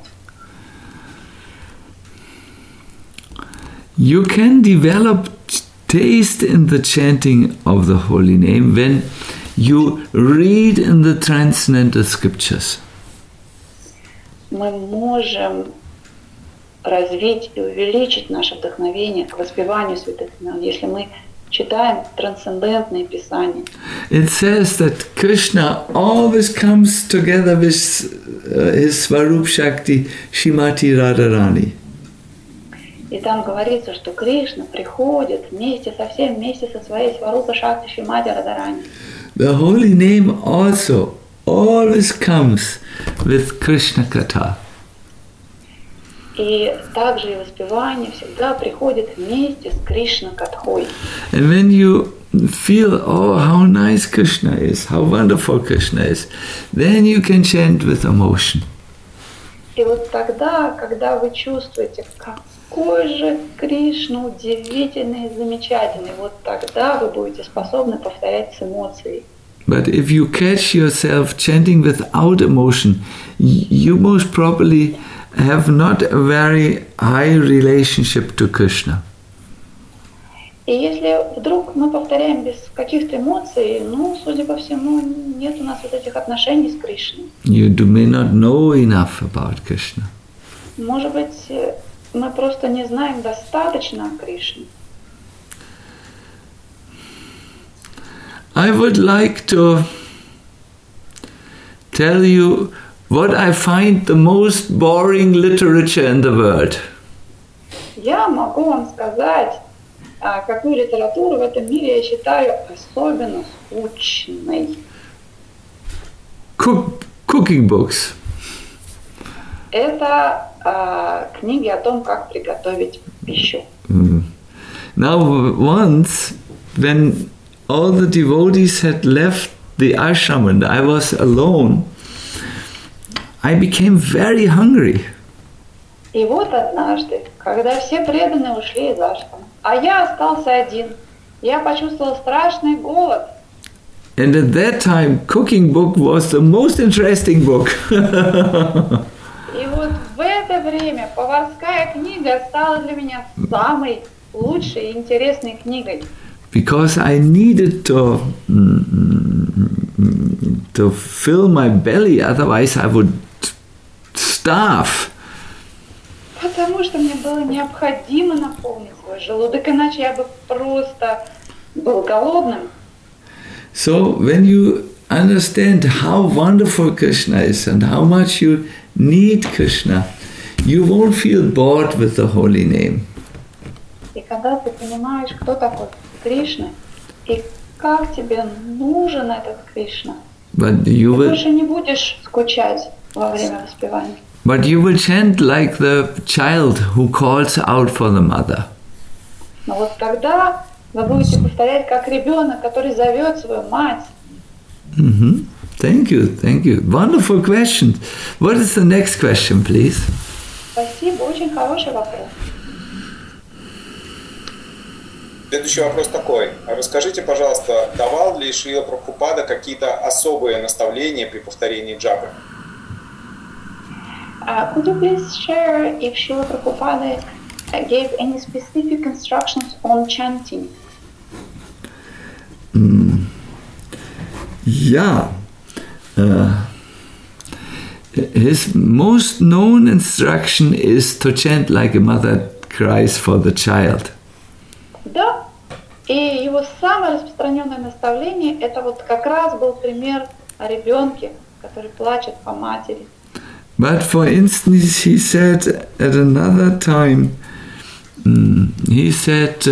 You can develop taste in the chanting of the holy name when you read in the transcendental scriptures. Мы можем развить и увеличить наше вдохновение к воспеванию святых имен, если мы читаем трансцендентные писания. It says that Krishna always comes together with his Swarup Shakti Shrimati Radharani. И там говорится, что Кришна приходит вместе со своей Сварупа Шакти Шримати Радharani. The holy name also always comes with Krishna Katha. И также и воспевание всегда приходит вместе с Кришна Катхой. And when you feel, oh, how nice Krishna is, how wonderful Krishna is, then you can chant with emotion. И вот тогда, когда вы чувствуете, какой же Кришна удивительный и замечательный, вот тогда вы будете способны повторять с эмоцией. But if you catch yourself chanting without emotion, you most probably have not a very high relationship to Krishna. И если вдруг мы повторяем без каких-то эмоций, судя по всему, нет у нас вот этих отношений с Кришной. You may not know enough about Krishna. Может быть, мы просто не знаем достаточно о Кришне. I would like to tell you what I find the most boring literature in the world. Я могу вам сказать, какую литературу в этом мире я считаю особенно скучной. Cooking books. Это книги о том, как приготовить пищу. Now, once, when all the devotees had left the ashram and I was alone, I became very hungry. И вот однажды, когда все преданные ушли из ашрама, а я остался один, я почувствовал страшный голод. And at that time, cooking book was the most interesting book. И вот в это время поварская книга стала для меня самой лучшей и интересной книгой. Because I needed to fill my belly, otherwise I would starve. Потому что мне было необходимо наполнить свой желудок, иначе я бы просто был голодным. So when you understand how wonderful Krishna is and how much you need Krishna, you won't feel bored with the holy name. И когда ты понимаешь, кто такой Кришна, и как тебе нужен этот Кришна, ты больше не будешь скучать во время воспевания. But you will chant like the child who calls out for the mother. Но вот тогда вы будете повторять как ребенок, который зовет свою мать. Thank you. Wonderful question. What is the next question, please? Спасибо, очень хороший вопрос. Следующий вопрос такой. Расскажите, пожалуйста, давал ли Шрила Прабхупада какие-то особые наставления при повторении джапы? Could you please share if Srila Prabhupada gave any specific instructions on chanting? Yeah. His most known instruction is to chant like a mother cries for the child. Да, и его самое распространенное наставление, это вот как раз был пример о ребенке, который плачет по матери. But for instance, he said at another time, he said,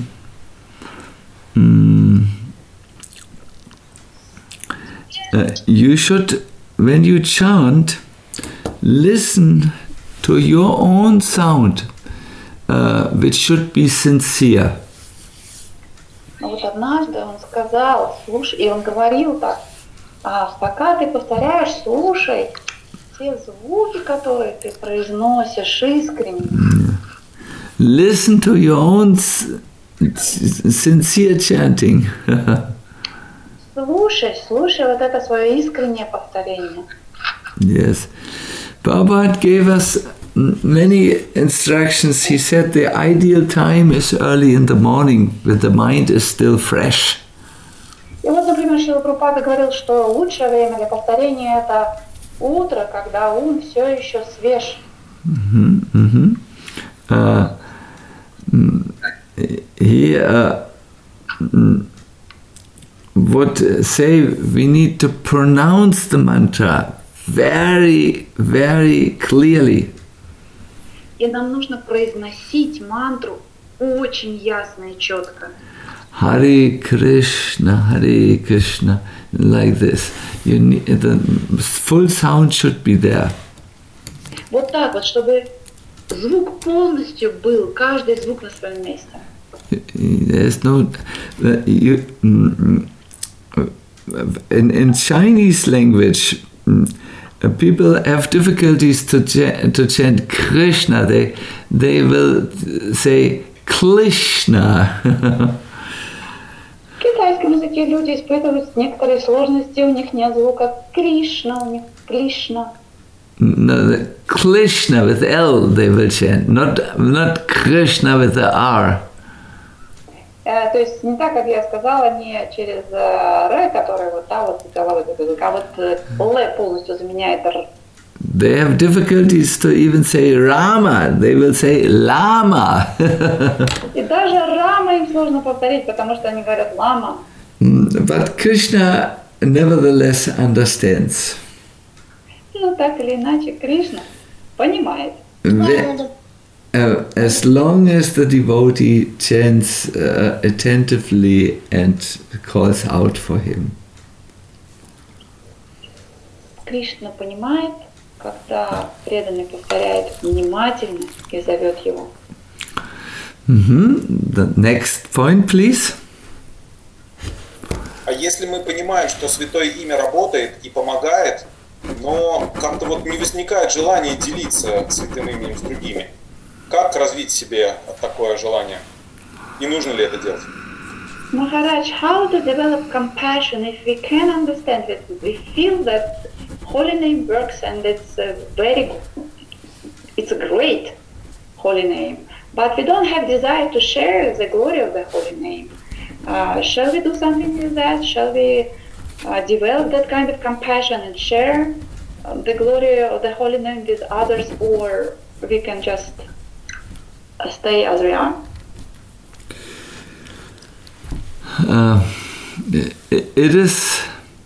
you should, when you chant, listen to your own sound, which should be sincere. Но вот однажды он сказал, слушай, и он говорил так, пока ты повторяешь, слушай те звуки, которые ты произносишь искренне. Listen to your own sincere chanting. Слушай вот это свое искреннее повторение. Yes. Prabhupada gave us many instructions. He said the ideal time is early in the morning when the mind is still fresh. И вот, например, поэтому Шрила Прабхупада говорил, что лучшее время для повторения – это утро, когда ум все еще свеж. He would say we need to pronounce the mantra very, very clearly. И нам нужно произносить мантру очень ясно и четко. Hare Krishna, like this. You need, the full sound should be there. Вот так вот, чтобы звук полностью был, каждый звук на своем месте. There's no, in Chinese language, people have difficulties to chant Krishna. They will say Krishna. В китайском языке люди испытывают некоторые сложности, у них нет звука Кришна, у них Кришна. No, Krishna with L they will chant, not Krishna with the R. То есть не так, как я сказала, не через Р, который вот, да, вот, а вот Л полностью заменяет Р. They have difficulties to even say Rama. They will say Lama. И даже Рама им сложно повторить, потому что они говорят Лама. But Krishna nevertheless understands. Ну, так или иначе, Кришна понимает. As long as the devotee chants attentively and calls out for him. Кришна понимает, когда преданный повторяет внимательно и зовет его. The next point, please. А если мы понимаем, что святое имя работает и помогает, но как-то вот не возникает желания делиться святым именем с другими, как развить в себе такое желание? И нужно ли это делать? Maharaj, how to develop compassion if we can understand it? We feel that holy name works and it's a great holy name, but we don't have desire to share the glory of the holy name. Shall we do something with that? Shall we develop that kind of compassion and share the glory of the holy name with others, or we can just stay as we are? It is.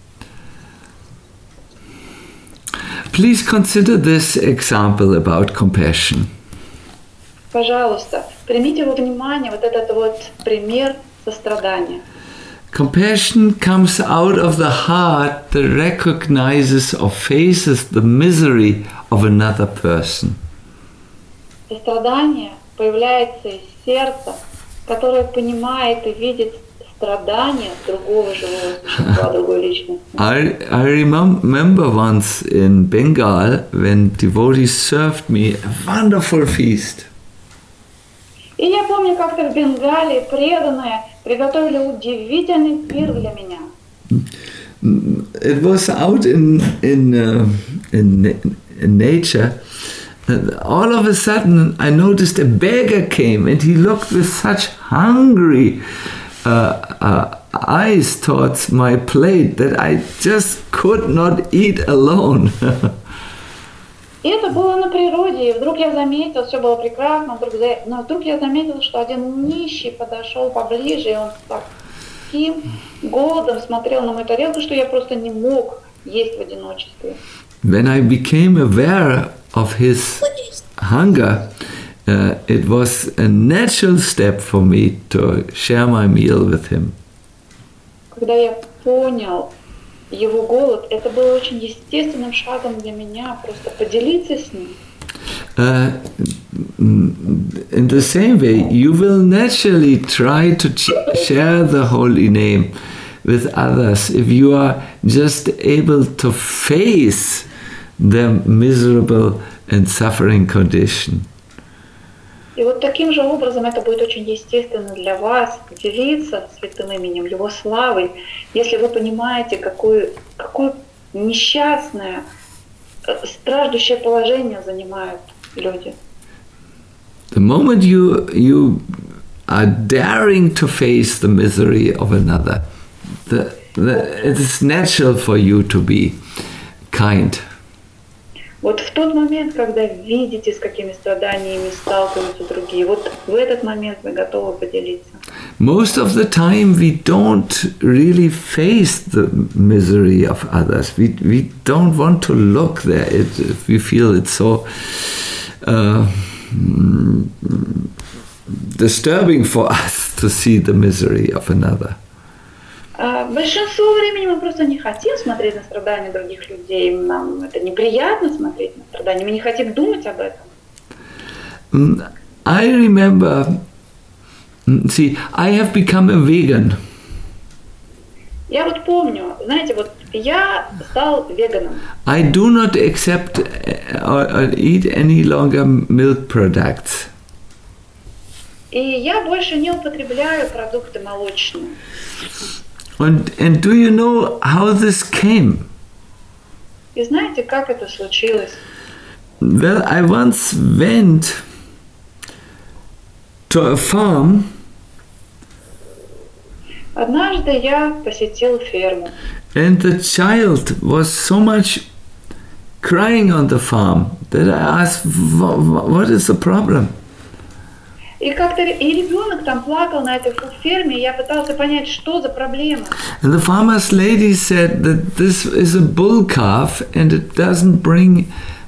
Please consider this example about compassion. Пожалуйста, примите во внимание вот этот вот пример сострадания. Compassion comes out of the heart that recognizes or faces the misery of another person. Сострадание появляется из сердца, которое понимает и видит страдания другого живого существа, другой личности. I remember once in Bengal when devotees served me a wonderful feast. И я помню, как-то в Бенгалии преданные приготовили удивительный пир для меня. It was out in nature. All of a sudden, I noticed a beggar came, and he looked with such hungry eyes towards my plate that I just could not eat alone. И это было на природе, и вдруг я заметила, все было прекрасно, но вдруг я заметила, что один нищий подошел поближе, и он таким голодом смотрел на мою тарелку, что я просто не мог есть в одиночестве. When I became aware of his hunger, it was a natural step for me to share my meal with him. Когда я понял его голод, это было очень естественным шагом для меня, просто поделиться с ним. In the same way, you will naturally try to share the holy name with others if you are just able to face their miserable and suffering condition. И вот таким же образом это будет очень естественно для вас делиться святым именем, его славой, если вы понимаете, какое несчастное, страждущее положение занимают люди. The moment you are daring to face the misery of another, it is natural for you to be kind. Вот в тот момент, когда видите, с какими страданиями сталкиваются другие, вот в этот момент вы готовы поделиться. Most of the time we don't really face the misery of others. We don't want to look there. We feel it's so disturbing for us to see the misery of another. Большинство времени мы просто не хотим смотреть на страдания других людей. Нам это неприятно смотреть на страдания. Мы не хотим думать об этом. I remember, I have become a vegan. Я вот помню, знаете, вот я стал веганом. I do not accept or eat any longer milk products. И я больше не употребляю продукты молочные. And do you know how this came? И знаете, как это случилось? Well, I once went to a farm. Однажды я посетил ферму. And the child was so much crying on the farm that I asked, what is the problem? И как-то и ребенок там плакал на этой ферме, и я пытался понять, что за проблема. And the farmer's lady said that this is a bull calf and it doesn't bring,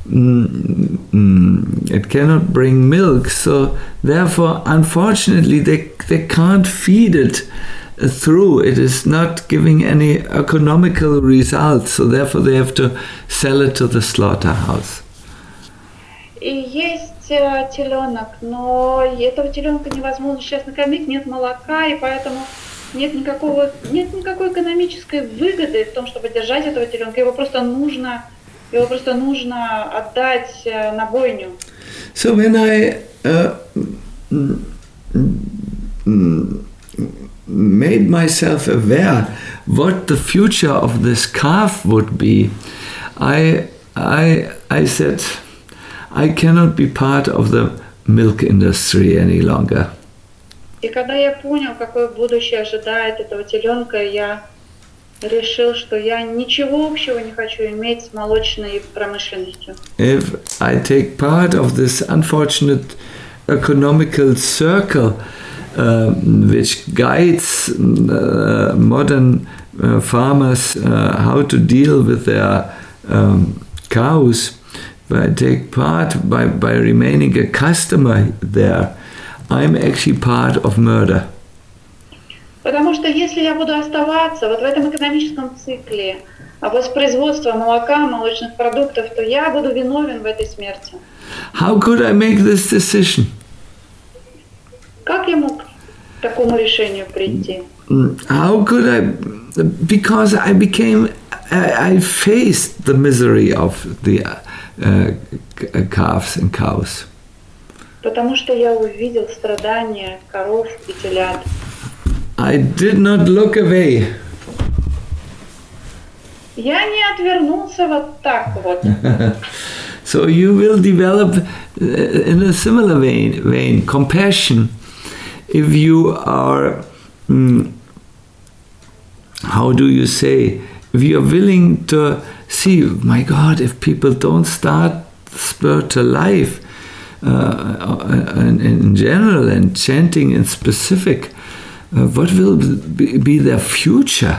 it cannot bring milk, so therefore, unfortunately, they can't feed it through. It is not giving any economical results, so therefore they have to sell it to the slaughterhouse. И есть теленок, но этого теленка невозможно сейчас накормить, нет молока, и поэтому нет никакой экономической выгоды в том, чтобы держать этого теленка. Его просто нужно отдать на бойню. So when I made myself aware what the future of this calf would be, I said, I cannot be part of the milk industry any longer. И когда я понял, какое будущее ожидает этого теленка, я решил, что я ничего общего не хочу иметь с молочной промышленностью. If I take part of this unfortunate economical circle which guides modern farmers how to deal with their cows, if I take part by remaining a customer there, I'm actually part of murder. Потому что если я буду оставаться вот в этом экономическом цикле воспроизводства молока, молочных продуктов, то я буду виновен в этой смерти. How could I make this decision? Как я мог к такому решению прийти? How could I? Because I faced the misery of the calves and cows. Потому что я увидел страдания коров и телят. I did not look away. Я не отвернулся вот так вот. So you will develop in a similar vein compassion if you are, how do you say, if you are willing to see, my God, if people don't start spiritual life in general and chanting in specific, what will be their future?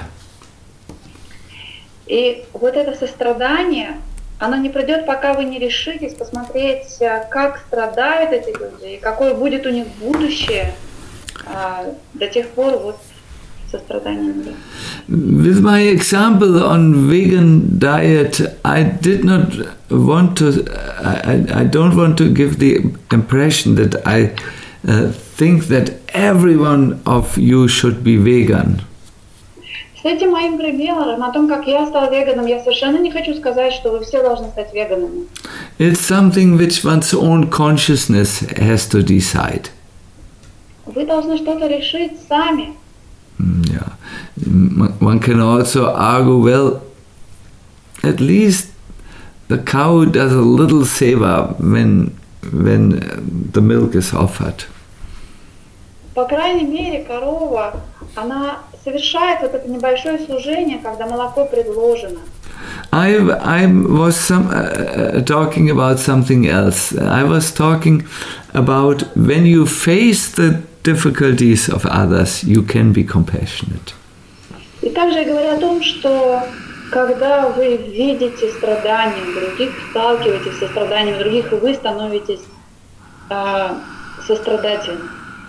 И вот это сострадание, оно не придет, пока вы не решитесь посмотреть, как страдают эти люди и какое будет у них будущее. До тех пор вот сострадание. With my example on vegan diet, I don't want to give the impression that I think that everyone of you should be vegan. С этим моим примером, о том, как я стал веганом, я совершенно не хочу сказать, что вы все должны стать веганами. It's something which one's own consciousness has to decide. Вы должны что-то решить сами. Yeah. One can also argue, well, at least the cow does a little seva when the milk is offered. По крайней мере, корова, она совершает вот это небольшое служение, когда молоко предложено. I was talking about something else. I was talking about when you face the difficulties of others, you can be compassionate. И также я говорю о том, что когда вы видите страдания других, сталкиваетесь со страданиями других, вы становитесь сострадательным.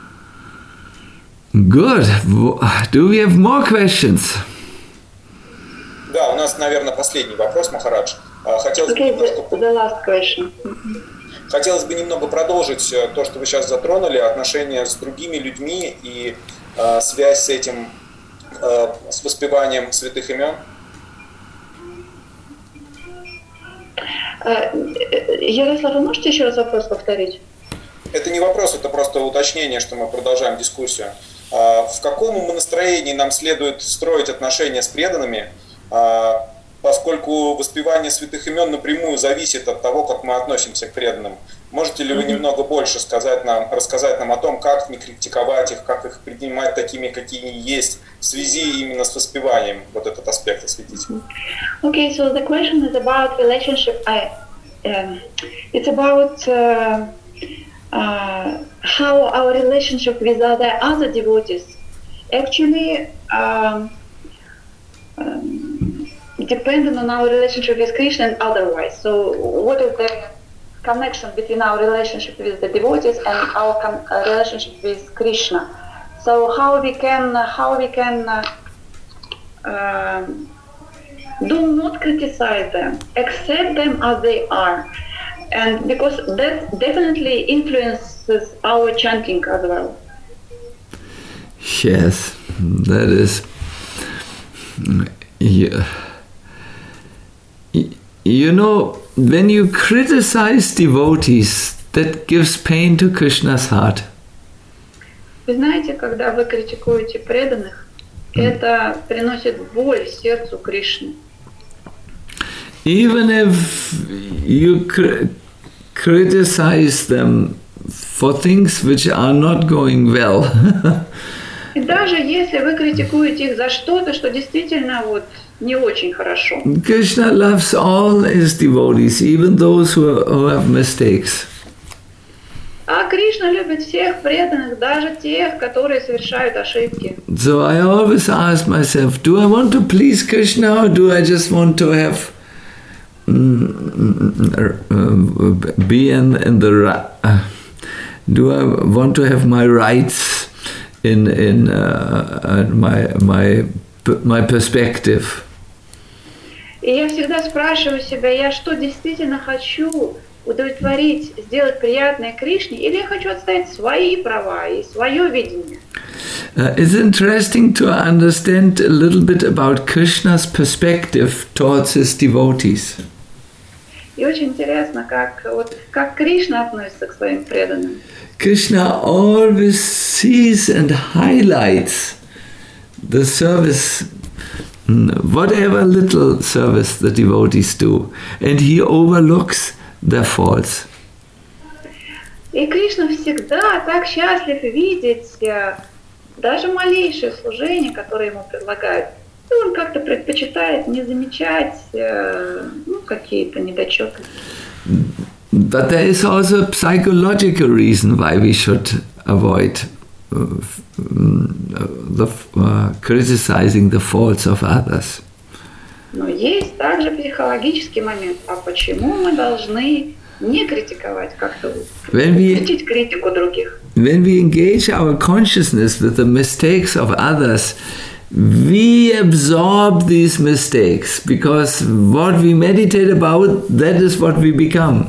Good. Do we have more questions? Да, у нас, наверное, последний вопрос, Махарадж. Хотелось бы немного продолжить то, что вы сейчас затронули, отношения с другими людьми и связь с этим, с воспеванием святых имен. Ярослав, вы можете еще раз вопрос повторить? Это не вопрос, это просто уточнение, что мы продолжаем дискуссию. В каком умонастроении нам следует строить отношения с преданными, поскольку воспевание святых имен напрямую зависит от того, как мы относимся к преданным. Можете ли вы немного больше рассказать нам о том, как не критиковать их, как их принимать такими, какие они есть, в связи именно с воспеванием, вот этот аспект осветить? Okay, so the question is about relationship. It's about how our relationship with other devotees actually dependent on our relationship with Krishna and otherwise. So what is the connection between our relationship with the devotees and our relationship with Krishna? So how we can do not criticize them, accept them as they are, and because that definitely influences our chanting as well. Yes, that is. Yeah. You know, when you criticize devotees, that gives pain to Krishna's heart. Вы знаете, когда вы критикуете преданных, это приносит боль сердцу Кришны. Even if you criticize them for things which are not going well. И даже если вы критикуете их за что-то, что действительно вот не очень хорошо. Krishna loves all his devotees, even those who have mistakes. А Кришна любит всех преданных, даже тех, которые совершают ошибки. So I always ask myself, do I want to please Krishna or do I just want to have be in the do I want to have my rights in my perspective? И я всегда спрашиваю себя, я что действительно хочу удовлетворить, сделать приятное Кришне, или я хочу отстоять свои права и свое видение? It's interesting to understand a little bit about Krishna's perspective towards his devotees. И очень интересно, как Кришна относится к своим преданным. Krishna always sees and highlights the service, whatever little service the devotees do, and he overlooks their faults. И Кришна всегда так счастлив видеть даже малейшее служение, которое ему предлагают. И он как-то предпочитает не замечать какие-то недочеты. But there is also a psychological reason why we should avoid criticizing the faults of others. Но есть также психологический момент. А почему мы должны не критиковать, как-то учить критику других? When we engage our consciousness with the mistakes of others, we absorb these mistakes because what we meditate about, that is what we become.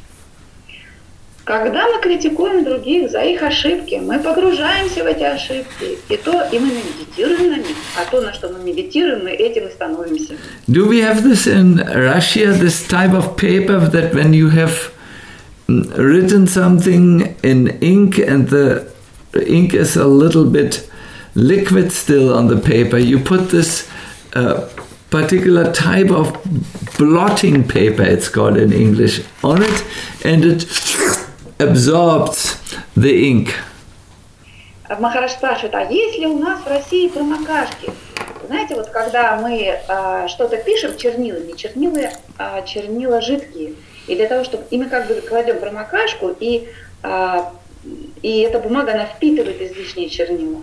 Когда мы критикуем других за их ошибки, мы погружаемся в эти ошибки, и мы медитируем на них, а то, на что мы медитируем, мы этим и становимся. Do we have this in Russia, this type of paper that when you have written something in ink and the ink is a little bit liquid still on the paper, you put this particular type of blotting paper, it's called in English, on it, and it absorbs the ink. Махарадж спрашивает, а есть ли у нас в России промокашки? Знаете, вот когда мы что-то пишем чернилами, чернила жидкие, и для того, чтобы мы как бы кладем промокашку, и эта бумага, она впитывает излишние чернила.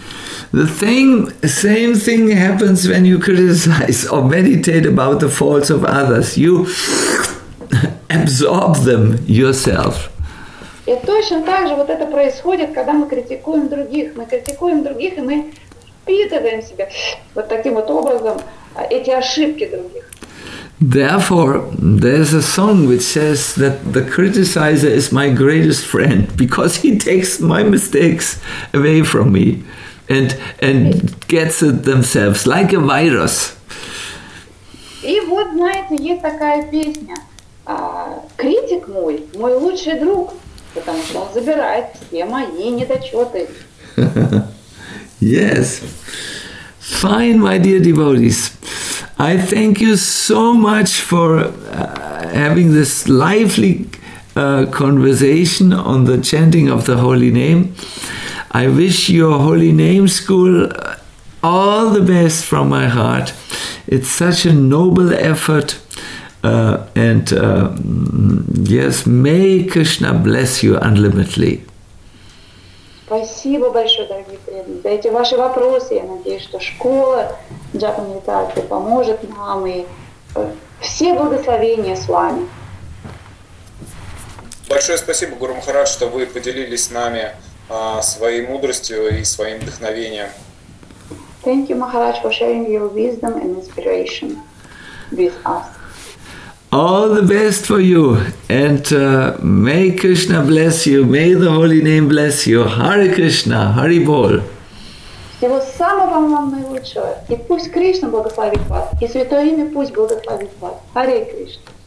Same thing happens when you criticize or meditate about the faults of others. You absorb them yourself. И точно так же вот это происходит, когда мы критикуем других. И мы впитываем в себя вот таким вот образом эти ошибки других. Therefore, there's a song which says that the criticizer is my greatest friend because he takes my mistakes away from me and gets it themselves like a virus. И вот, знаете, есть такая песня. Критик мой лучший друг, потому что он забирает все мои недочеты. Yes. Fine, my dear devotees. I thank you so much for having this lively conversation on the chanting of the holy name. I wish your holy name school all the best from my heart. It's such a noble effort. Yes, may Krishna bless you unlimitedly. Спасибо большое, дорогие преданные, за эти ваши вопросы. Я надеюсь, что школа джапа-медитации поможет нам, и все благословения с вами. Большое спасибо, Гуру Махарадж, что вы поделились с нами своей мудростью и своим вдохновением. Thank you, Maharaj, for sharing your wisdom and inspiration with us. All the best for you, and may Krishna bless you, may the holy name bless you. Hare Krishna, Hari Bol. Всего самого вам наилучшего, и пусть Кришна благословит вас, и Святое Имя пусть благословит вас. Харе Кришна.